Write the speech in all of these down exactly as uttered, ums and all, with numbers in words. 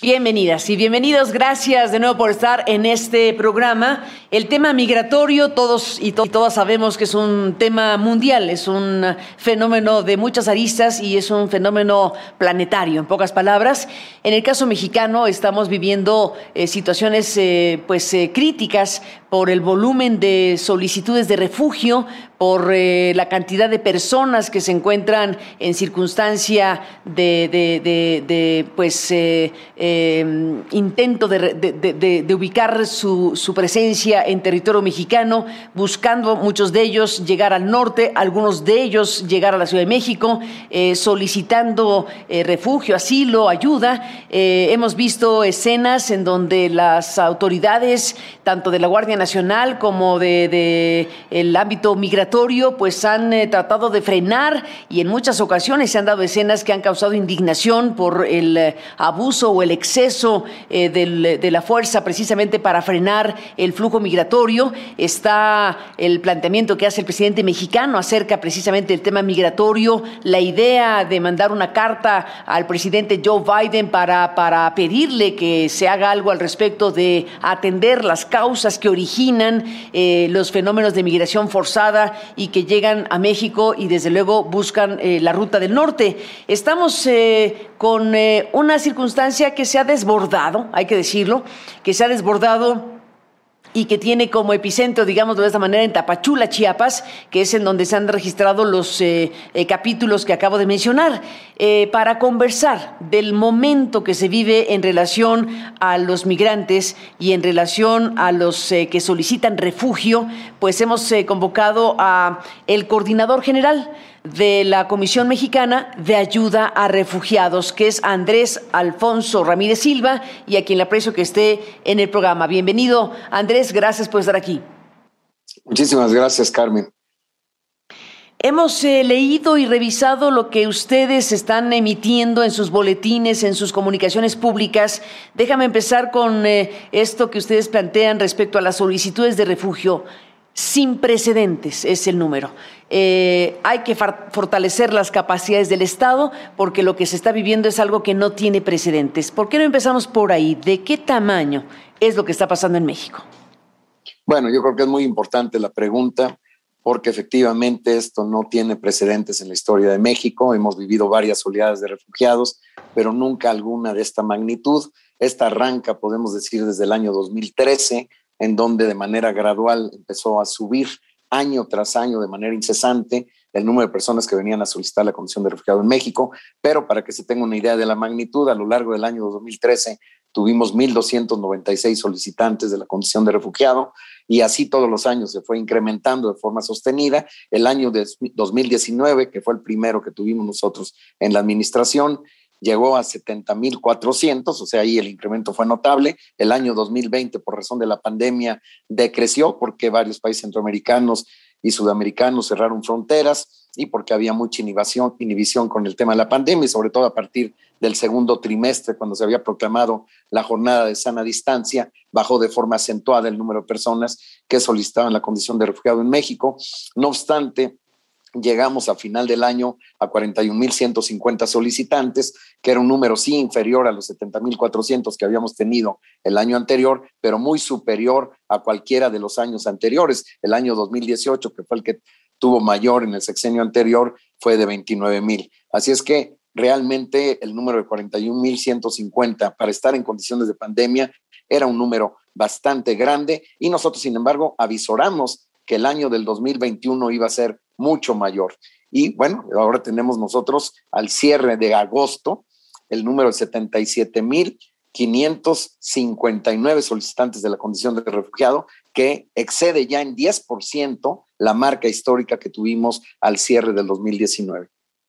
Bienvenidas y bienvenidos, gracias de nuevo por estar en este programa. El tema migratorio, todos y, to- y todas sabemos que es un tema mundial, es un fenómeno de muchas aristas y es un fenómeno planetario, en pocas palabras. En el caso mexicano estamos viviendo eh, situaciones eh, pues eh, críticas por el volumen de solicitudes de refugio, por eh, la cantidad de personas que se encuentran en circunstancia de, de, de, de pues eh, eh, intento de, de, de, de ubicar su, su presencia en territorio mexicano, buscando muchos de ellos llegar al norte, algunos de ellos llegar a la Ciudad de México, eh, solicitando eh, refugio, asilo, ayuda. Eh, hemos visto escenas en donde las autoridades, tanto de la Guardia Nacional como de, de el ámbito migratorio, pues han eh, tratado de frenar, y en muchas ocasiones se han dado escenas que han causado indignación por el eh, abuso o el exceso eh, del, de la fuerza precisamente para frenar el flujo migratorio. Está el planteamiento que hace el presidente mexicano acerca precisamente del tema migratorio, la idea de mandar una carta al presidente Joe Biden para, para pedirle que se haga algo al respecto de atender las causas que originan eh, los fenómenos de migración forzada y que llegan a México y desde luego buscan eh, la ruta del norte. Estamos eh, con eh, una circunstancia que se ha desbordado, hay que decirlo, que se ha desbordado y que tiene como epicentro, digámoslo de esta manera, en Tapachula, Chiapas, que es en donde se han registrado los eh, eh, capítulos que acabo de mencionar, eh, para conversar del momento que se vive en relación a los migrantes y en relación a los eh, que solicitan refugio. Pues hemos eh, convocado a el coordinador general de la Comisión Mexicana de Ayuda a Refugiados, que es Andrés Alfonso Ramírez Silva, y a quien le aprecio que esté en el programa. Bienvenido, Andrés, gracias por estar aquí. Muchísimas gracias, Carmen. Hemos eh, leído y revisado lo que ustedes están emitiendo en sus boletines, en sus comunicaciones públicas. Déjame empezar con eh, esto que ustedes plantean respecto a las solicitudes de refugio. Sin precedentes es el número. Eh, hay que fortalecer las capacidades del Estado porque lo que se está viviendo es algo que no tiene precedentes. ¿Por qué no empezamos por ahí? ¿De qué tamaño es lo que está pasando en México? Bueno, yo creo que es muy importante la pregunta porque efectivamente esto no tiene precedentes en la historia de México. Hemos vivido varias oleadas de refugiados, pero nunca alguna de esta magnitud. Esta arranca, podemos decir, desde el año dos mil trece, en donde de manera gradual empezó a subir año tras año de manera incesante el número de personas que venían a solicitar la condición de refugiado en México. Pero para que se tenga una idea de la magnitud, a lo largo del año dos mil trece tuvimos mil doscientos noventa y seis solicitantes de la condición de refugiado, y así todos los años se fue incrementando de forma sostenida. El año de dos mil diecinueve, que fue el primero que tuvimos nosotros en la administración, llegó a setenta mil cuatrocientos, o sea, ahí el incremento fue notable. El año dos mil veinte, por razón de la pandemia, decreció porque varios países centroamericanos y sudamericanos cerraron fronteras y porque había mucha inhibición, inhibición con el tema de la pandemia, y sobre todo a partir del segundo trimestre, cuando se había proclamado la jornada de sana distancia, bajó de forma acentuada el número de personas que solicitaban la condición de refugiado en México. No obstante, llegamos a final del año a cuarenta y un mil ciento cincuenta solicitantes, que era un número sí inferior a los setenta mil cuatrocientos que habíamos tenido el año anterior, pero muy superior a cualquiera de los años anteriores. El año dos mil dieciocho, que fue el que tuvo mayor en el sexenio anterior, fue de veintinueve mil. Así es que realmente el número de cuarenta y un mil ciento cincuenta para estar en condiciones de pandemia era un número bastante grande, y nosotros, sin embargo, avisoramos que el año del dos mil veintiuno iba a ser mucho mayor. Y bueno, ahora tenemos nosotros al cierre de agosto el número de setenta y siete mil quinientos cincuenta y nueve solicitantes de la condición de refugiado, que excede ya en diez por ciento la marca histórica que tuvimos al cierre del dos mil diecinueve.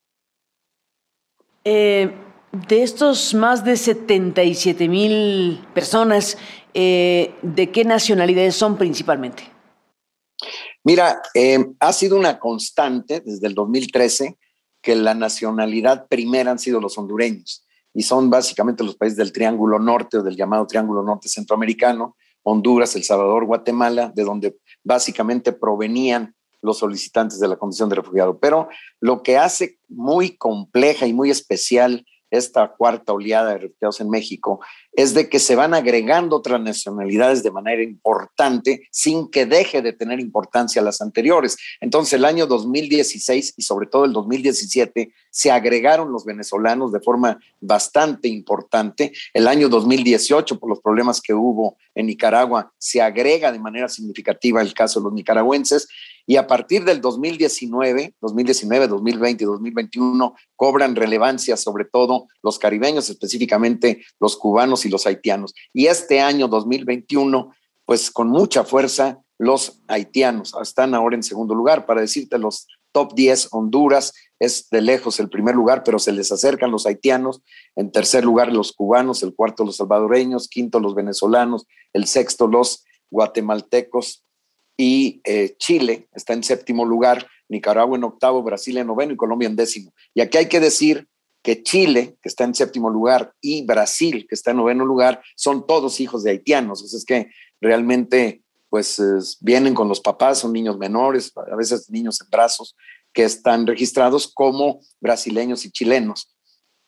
Eh, de estos más de setenta y siete mil personas, eh, ¿de qué nacionalidades son principalmente? Mira, eh, ha sido una constante desde el dos mil trece que la nacionalidad primera han sido los hondureños, y son básicamente los países del Triángulo Norte o del llamado Triángulo Norte Centroamericano, Honduras, El Salvador, Guatemala, de donde básicamente provenían los solicitantes de la condición de refugiado. Pero lo que hace muy compleja y muy especial esta cuarta oleada de refugiados en México es de que se van agregando otras nacionalidades de manera importante sin que deje de tener importancia las anteriores. Entonces el año dos mil dieciséis y sobre todo el dos mil diecisiete se agregaron los venezolanos de forma bastante importante. El año dos mil dieciocho, por los problemas que hubo en Nicaragua, se agrega de manera significativa el caso de los nicaragüenses. Y a partir del dos mil diecinueve, dos mil diecinueve, dos mil veinte y dos mil veintiuno cobran relevancia sobre todo los caribeños, específicamente los cubanos y los haitianos. Y este año dos mil veintiuno, pues con mucha fuerza, los haitianos están ahora en segundo lugar. Para decirte, los top diez, Honduras es de lejos el primer lugar, pero se les acercan los haitianos. En tercer lugar, los cubanos. El cuarto, los salvadoreños. Quinto, los venezolanos. El sexto, los guatemaltecos. Y eh, Chile está en séptimo lugar, Nicaragua en octavo, Brasil en noveno y Colombia en décimo. Y aquí hay que decir que Chile, que está en séptimo lugar, y Brasil, que está en noveno lugar, son todos hijos de haitianos. Entonces es que realmente pues eh, vienen con los papás, son niños menores, a veces niños en brazos, que están registrados como brasileños y chilenos.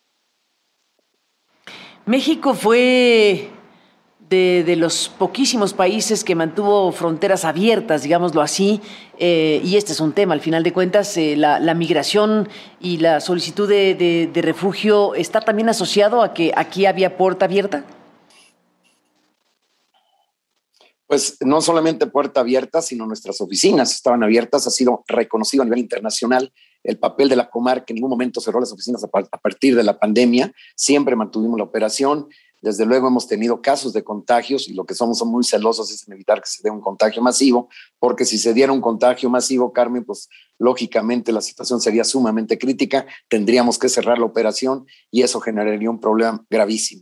México fue De, de los poquísimos países que mantuvo fronteras abiertas, digámoslo así, eh, y este es un tema, al final de cuentas, eh, la, la migración y la solicitud de, de, de refugio está también asociado a que aquí había puerta abierta. Pues no solamente puerta abierta, sino nuestras oficinas estaban abiertas. Ha sido reconocido a nivel internacional el papel de la Comar, que en ningún momento cerró las oficinas a, a partir de la pandemia. Siempre mantuvimos la operación. Desde luego hemos tenido casos de contagios y lo que somos son muy celosos es en evitar que se dé un contagio masivo, porque si se diera un contagio masivo, Carmen, pues lógicamente la situación sería sumamente crítica, tendríamos que cerrar la operación y eso generaría un problema gravísimo.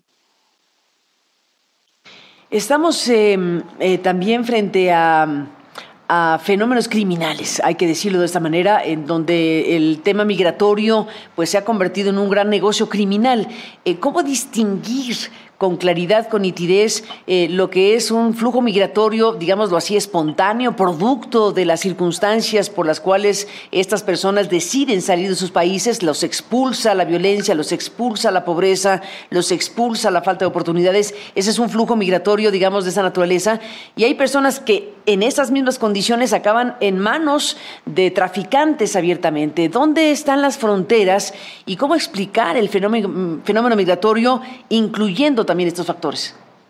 Estamos eh, eh, también frente a... a fenómenos criminales, hay que decirlo de esta manera, en donde el tema migratorio pues se ha convertido en un gran negocio criminal. Eh, ¿Cómo distinguir con claridad, con nitidez, eh, lo que es un flujo migratorio, digámoslo así, espontáneo, producto de las circunstancias por las cuales estas personas deciden salir de sus países? Los expulsa la violencia, los expulsa la pobreza, los expulsa la falta de oportunidades. Ese es un flujo migratorio, digamos, de esa naturaleza. Y hay personas que en esas mismas condiciones acaban en manos de traficantes abiertamente. ¿Dónde están las fronteras y cómo explicar el fenómeno, fenómeno migratorio, incluyendo también estos factores?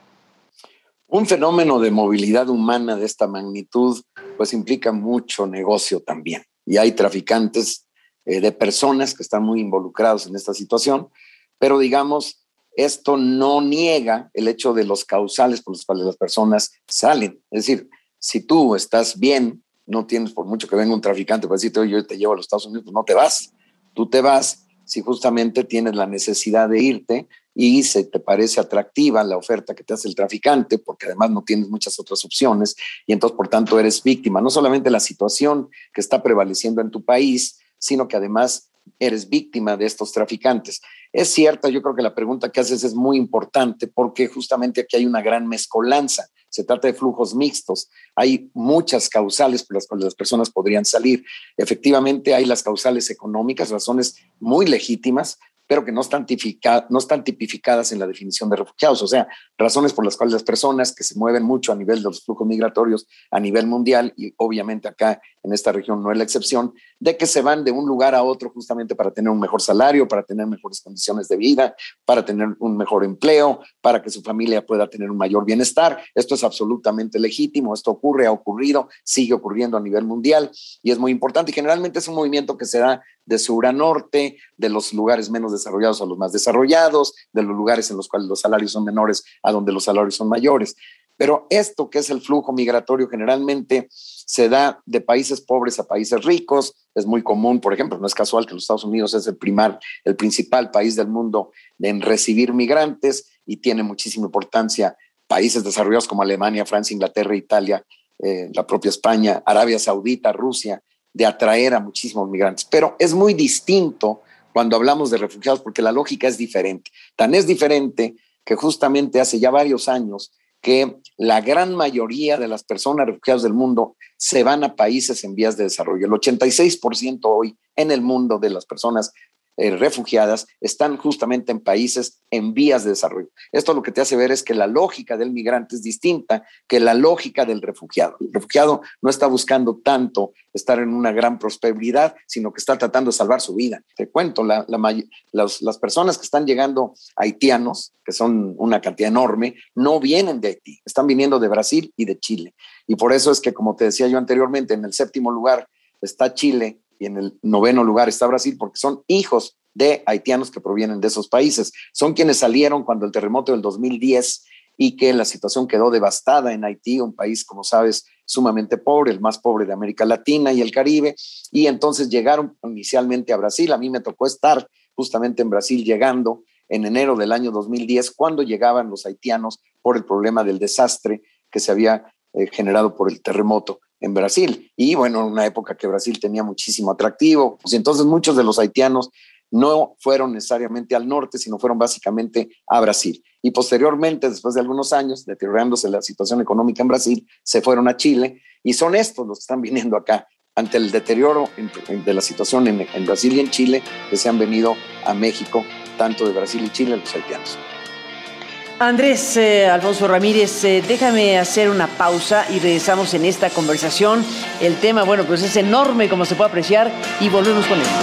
Un fenómeno de movilidad humana de esta magnitud pues implica mucho negocio también. Y hay traficantes eh, de personas que están muy involucrados en esta situación, pero digamos, esto no niega el hecho de los causales por los cuales las personas salen. Es decir, si tú estás bien, no tienes, por mucho que venga un traficante para decirte, oye, yo te llevo a los Estados Unidos, pues no te vas. Tú te vas si justamente tienes la necesidad de irte y se te parece atractiva la oferta que te hace el traficante, porque además no tienes muchas otras opciones y entonces, por tanto, eres víctima, no solamente de la situación que está prevaleciendo en tu país, sino que además eres víctima de estos traficantes. Es cierta, yo creo que la pregunta que haces es muy importante porque justamente aquí hay una gran mezcolanza. Se trata de flujos mixtos. Hay muchas causales por las cuales las personas podrían salir. Efectivamente, hay las causales económicas, razones muy legítimas, pero que no están, tipifica, no están tipificadas en la definición de refugiados. O sea, razones por las cuales las personas que se mueven mucho a nivel de los flujos migratorios a nivel mundial, y obviamente acá en esta región no es la excepción, de que se van de un lugar a otro justamente para tener un mejor salario, para tener mejores condiciones de vida, para tener un mejor empleo, para que su familia pueda tener un mayor bienestar. Esto es absolutamente legítimo, esto ocurre, ha ocurrido, sigue ocurriendo a nivel mundial y es muy importante. Y generalmente es un movimiento que se da de sur a norte, de los lugares menos desarrollados a los más desarrollados, de los lugares en los cuales los salarios son menores a donde los salarios son mayores. Pero esto que es el flujo migratorio generalmente se da de países pobres a países ricos. Es muy común, por ejemplo, no es casual que los Estados Unidos es el, primar, el principal país del mundo en recibir migrantes y tiene muchísima importancia países desarrollados como Alemania, Francia, Inglaterra, Italia, eh, la propia España, Arabia Saudita, Rusia, de atraer a muchísimos migrantes. Pero es muy distinto cuando hablamos de refugiados porque la lógica es diferente. Tan es diferente que justamente hace ya varios años que la gran mayoría de las personas refugiadas del mundo se van a países en vías de desarrollo. El ochenta y seis por ciento hoy en el mundo de las personas eh, refugiadas están justamente en países en vías de desarrollo. Esto lo que te hace ver es que la lógica del migrante es distinta que la lógica del refugiado. El refugiado no está buscando tanto estar en una gran prosperidad, sino que está tratando de salvar su vida. Te cuento, la, la, las, las personas que están llegando haitianos, que son una cantidad enorme, no vienen de Haití, están viniendo de Brasil y de Chile. Y por eso es que, como te decía yo anteriormente, en el séptimo lugar está Chile y en el noveno lugar está Brasil, porque son hijos de haitianos que provienen de esos países. Son quienes salieron cuando el terremoto del dos mil diez y que la situación quedó devastada en Haití, un país, como sabes, sumamente pobre, el más pobre de América Latina y el Caribe, y entonces llegaron inicialmente a Brasil. A mí me tocó estar justamente en Brasil llegando en enero del año dos mil diez, cuando llegaban los haitianos por el problema del desastre que se había eh, generado por el terremoto en Brasil. Y bueno, en una época que Brasil tenía muchísimo atractivo, pues entonces muchos de los haitianos no fueron necesariamente al norte, sino fueron básicamente a Brasil. Y posteriormente, después de algunos años, deteriorándose la situación económica en Brasil, se fueron a Chile, y son estos los que están viniendo acá ante el deterioro de la situación en, en Brasil y en Chile, que se han venido a México, tanto de Brasil y Chile, los haitianos. Andrés eh, Alfonso Ramírez, eh, déjame hacer una pausa y regresamos en esta conversación. El tema, bueno, pues es enorme, como se puede apreciar, y volvemos con él.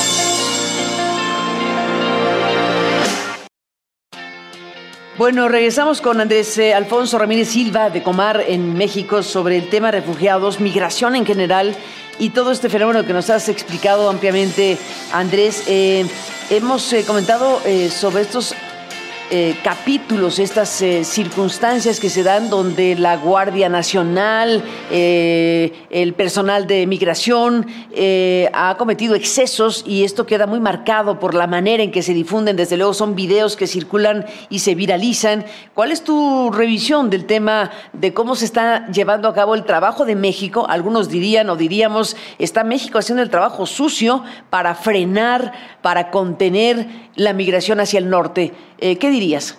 Bueno, regresamos con Andrés eh, Alfonso Ramírez Silva de Comar en México sobre el tema refugiados, migración en general y todo este fenómeno que nos has explicado ampliamente, Andrés. Eh, hemos eh, comentado eh, sobre estos Eh, capítulos, estas eh, circunstancias que se dan donde la Guardia Nacional, eh, el personal de migración eh, ha cometido excesos, y esto queda muy marcado por la manera en que se difunden. Desde luego son videos que circulan y se viralizan. ¿Cuál es tu revisión del tema de cómo se está llevando a cabo el trabajo de México? Algunos dirían o diríamos, está México haciendo el trabajo sucio para frenar, para contener la migración hacia el norte. Eh, ¿Qué dirías?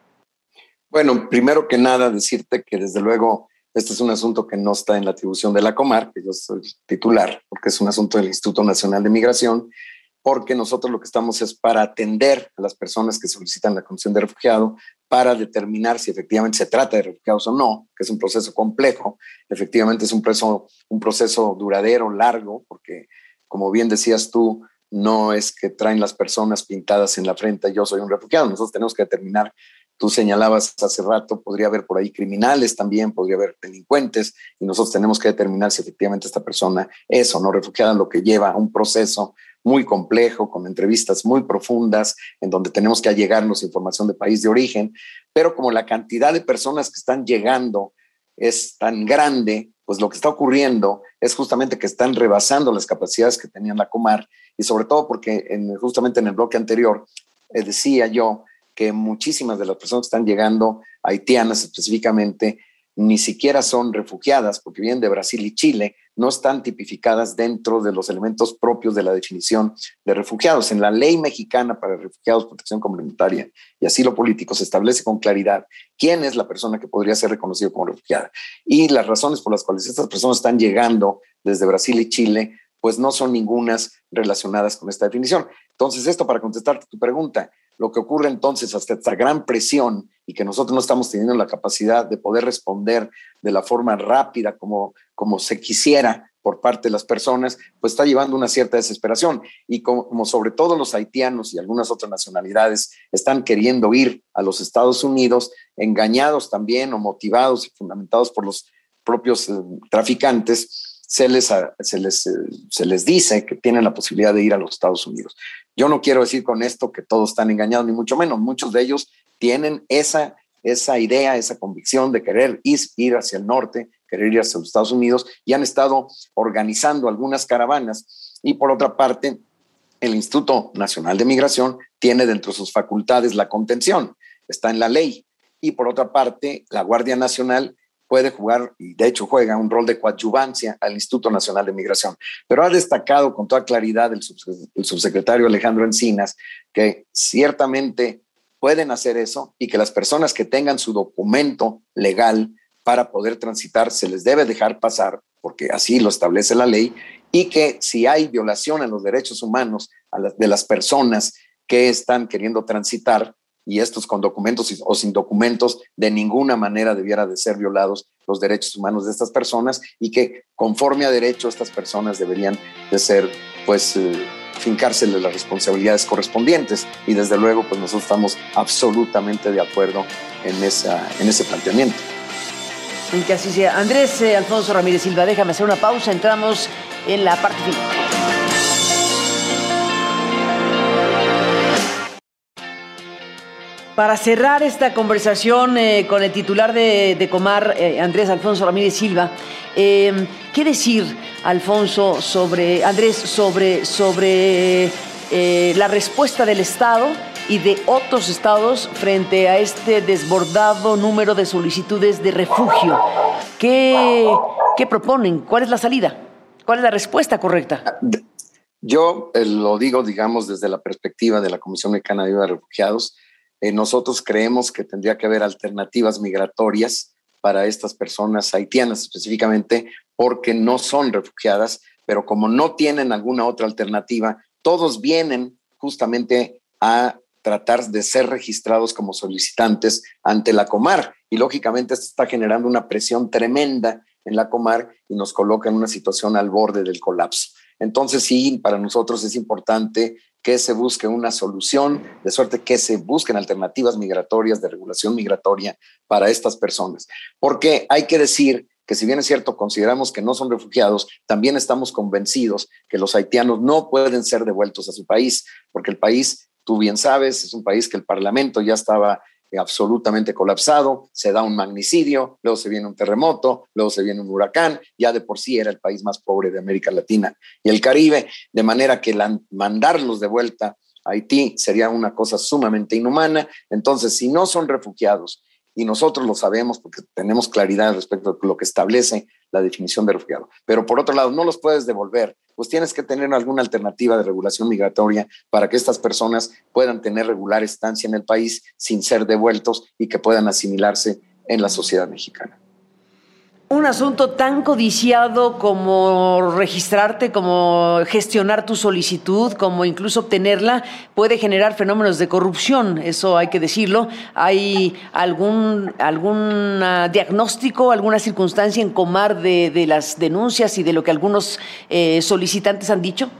Bueno, primero que nada decirte que desde luego este es un asunto que no está en la atribución de la Comar, que yo soy titular, porque es un asunto del Instituto Nacional de Migración, porque nosotros lo que estamos es para atender a las personas que solicitan la condición de refugiado, para determinar si efectivamente se trata de refugiados o no, que es un proceso complejo. Efectivamente es un proceso, un proceso duradero, largo, porque como bien decías tú, no es que traen las personas pintadas en la frente, yo soy un refugiado. Nosotros tenemos que determinar, tú señalabas hace rato, podría haber por ahí criminales también, podría haber delincuentes, y nosotros tenemos que determinar si efectivamente esta persona es o no refugiada, lo que lleva a un proceso muy complejo, con entrevistas muy profundas, en donde tenemos que allegarnos información de país de origen, pero como la cantidad de personas que están llegando es tan grande, pues lo que está ocurriendo es justamente que están rebasando las capacidades que tenían la Comar, y sobre todo porque en, justamente en el bloque anterior eh, decía yo que muchísimas de las personas que están llegando, haitianas específicamente, ni siquiera son refugiadas, porque vienen de Brasil y Chile, no están tipificadas dentro de los elementos propios de la definición de refugiados. En la ley mexicana para refugiados, protección complementaria y asilo político se establece con claridad quién es la persona que podría ser reconocida como refugiada. Y las razones por las cuales estas personas están llegando desde Brasil y Chile, pues no son ningunas relacionadas con esta definición. Entonces, esto para contestarte tu pregunta, lo que ocurre entonces hasta esta gran presión y que nosotros no estamos teniendo la capacidad de poder responder de la forma rápida como, como se quisiera por parte de las personas, pues está llevando una cierta desesperación. Y como, como sobre todo los haitianos y algunas otras nacionalidades están queriendo ir a los Estados Unidos, engañados también o motivados y fundamentados por los propios eh, traficantes, Se les, se, les, se les dice que tienen la posibilidad de ir a los Estados Unidos. Yo no quiero decir con esto que todos están engañados, ni mucho menos. Muchos de ellos tienen esa, esa idea, esa convicción de querer ir, ir hacia el norte, querer ir hacia los Estados Unidos, y han estado organizando algunas caravanas. Y por otra parte, el Instituto Nacional de Migración tiene dentro de sus facultades la contención, está en la ley. Y por otra parte, la Guardia Nacional puede jugar, y de hecho juega, un rol de coadyuvancia al Instituto Nacional de Migración. Pero ha destacado con toda claridad el, subs- el subsecretario Alejandro Encinas que ciertamente pueden hacer eso, y que las personas que tengan su documento legal para poder transitar se les debe dejar pasar, porque así lo establece la ley, y que si hay violación en los derechos humanos a las, de las personas que están queriendo transitar, y estos con documentos o sin documentos, de ninguna manera debiera de ser violados los derechos humanos de estas personas, y que conforme a derecho estas personas deberían de ser, pues, eh, fincárseles las responsabilidades correspondientes, y desde luego pues nosotros estamos absolutamente de acuerdo en, esa, en ese planteamiento. En que así sea. Andrés eh, Alfonso Ramírez Silva, déjame hacer una pausa, entramos en la parte final. Para cerrar esta conversación eh, con el titular de, de Comar, eh, Andrés Alfonso Ramírez Silva, eh, ¿qué decir, Alfonso, sobre, Andrés, sobre, sobre eh, la respuesta del Estado y de otros estados frente a este desbordado número de solicitudes de refugio? ¿Qué, qué proponen? ¿Cuál es la salida? ¿Cuál es la respuesta correcta? Yo eh, lo digo, digamos, desde la perspectiva de la Comisión Mexicana de Ayuda a Refugiados. Eh, nosotros creemos que tendría que haber alternativas migratorias para estas personas haitianas, específicamente porque no son refugiadas, pero como no tienen alguna otra alternativa, todos vienen justamente a tratar de ser registrados como solicitantes ante la Comar, y lógicamente esto está generando una presión tremenda en la Comar y nos coloca en una situación al borde del colapso. Entonces sí, para nosotros es importante que se busque una solución, de suerte que se busquen alternativas migratorias, de regulación migratoria para estas personas. Porque hay que decir que, si bien es cierto, consideramos que no son refugiados, también estamos convencidos que los haitianos no pueden ser devueltos a su país, porque el país, tú bien sabes, es un país que el Parlamento ya estaba absolutamente colapsado, se da un magnicidio, luego se viene un terremoto, luego se viene un huracán, ya de por sí era el país más pobre de América Latina y el Caribe, de manera que la, mandarlos de vuelta a Haití sería una cosa sumamente inhumana. Entonces, si no son refugiados, y nosotros lo sabemos porque tenemos claridad respecto a lo que establece la definición de refugiado, pero por otro lado no los puedes devolver, pues tienes que tener alguna alternativa de regulación migratoria para que estas personas puedan tener regular estancia en el país sin ser devueltos y que puedan asimilarse en la sociedad mexicana. Un asunto tan codiciado como registrarte, como gestionar tu solicitud, como incluso obtenerla, puede generar fenómenos de corrupción, eso hay que decirlo. ¿Hay algún, algún diagnóstico, alguna circunstancia en Comar de, de las denuncias y de lo que algunos eh, solicitantes han dicho?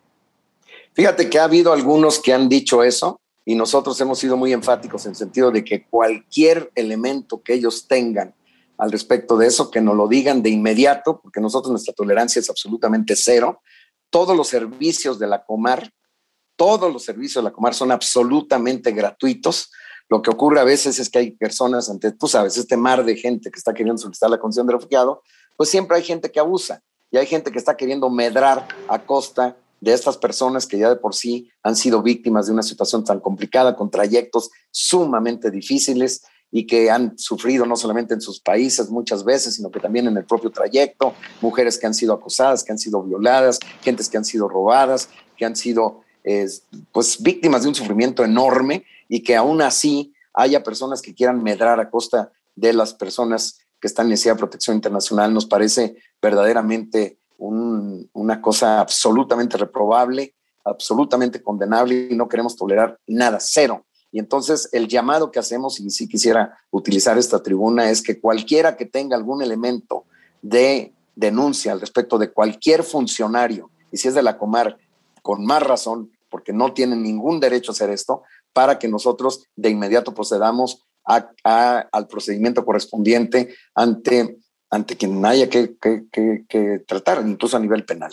Fíjate que ha habido algunos que han dicho eso, y nosotros hemos sido muy enfáticos en el sentido de que cualquier elemento que ellos tengan al respecto de eso, que nos lo digan de inmediato, porque nosotros nuestra tolerancia es absolutamente cero. Todos los servicios de la Comar, todos los servicios de la Comar son absolutamente gratuitos. Lo que ocurre a veces es que hay personas, ante, tú sabes, este mar de gente que está queriendo solicitar la condición de refugiado, pues siempre hay gente que abusa, y hay gente que está queriendo medrar a costa de estas personas que ya de por sí han sido víctimas de una situación tan complicada, con trayectos sumamente difíciles, y que han sufrido no solamente en sus países muchas veces, sino que también en el propio trayecto, mujeres que han sido acosadas, que han sido violadas, gentes que han sido robadas, que han sido eh, pues víctimas de un sufrimiento enorme, y que aún así haya personas que quieran medrar a costa de las personas que están en necesidad de protección internacional. Nos parece verdaderamente un, una cosa absolutamente reprobable, absolutamente condenable, y no queremos tolerar nada, cero. Y entonces el llamado que hacemos, y sí quisiera utilizar esta tribuna, es que cualquiera que tenga algún elemento de denuncia al respecto de cualquier funcionario, y si es de la Comar, con más razón, porque no tienen ningún derecho a hacer esto, para que nosotros de inmediato procedamos a, a, al procedimiento correspondiente ante, ante quien haya que, que, que, que tratar, incluso a nivel penal.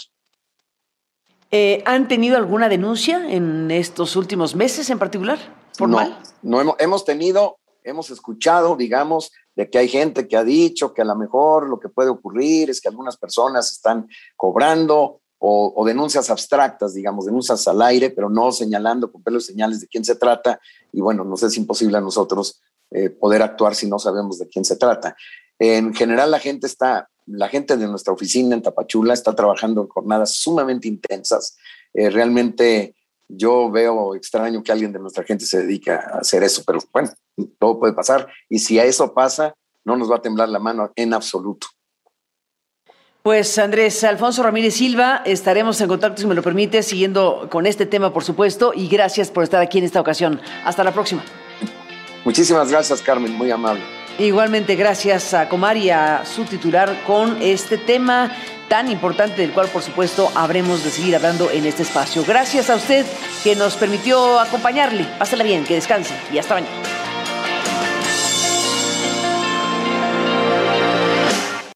Eh, ¿Han tenido alguna denuncia en estos últimos meses en particular? ¿Formal? No, no hemos, hemos tenido, hemos escuchado, digamos, de que hay gente que ha dicho que a lo mejor lo que puede ocurrir es que algunas personas están cobrando, o, o denuncias abstractas, digamos, denuncias al aire, pero no señalando con pelos y señales de quién se trata. Y bueno, nos es imposible a nosotros eh, poder actuar si no sabemos de quién se trata. En general, la gente está, la gente de nuestra oficina en Tapachula está trabajando en jornadas sumamente intensas. Eh, realmente yo veo extraño que alguien de nuestra gente se dedique a hacer eso, pero bueno, todo puede pasar. Y si a eso pasa, no nos va a temblar la mano en absoluto. Pues Andrés Alfonso Ramírez Silva, estaremos en contacto, si me lo permite, siguiendo con este tema, por supuesto, y gracias por estar aquí en esta ocasión. Hasta la próxima. Muchísimas gracias, Carmen, muy amable. Igualmente, gracias a Comar y a su titular con este tema tan importante del cual, por supuesto, habremos de seguir hablando en este espacio. Gracias a usted que nos permitió acompañarle. Pásela bien, que descanse y hasta mañana.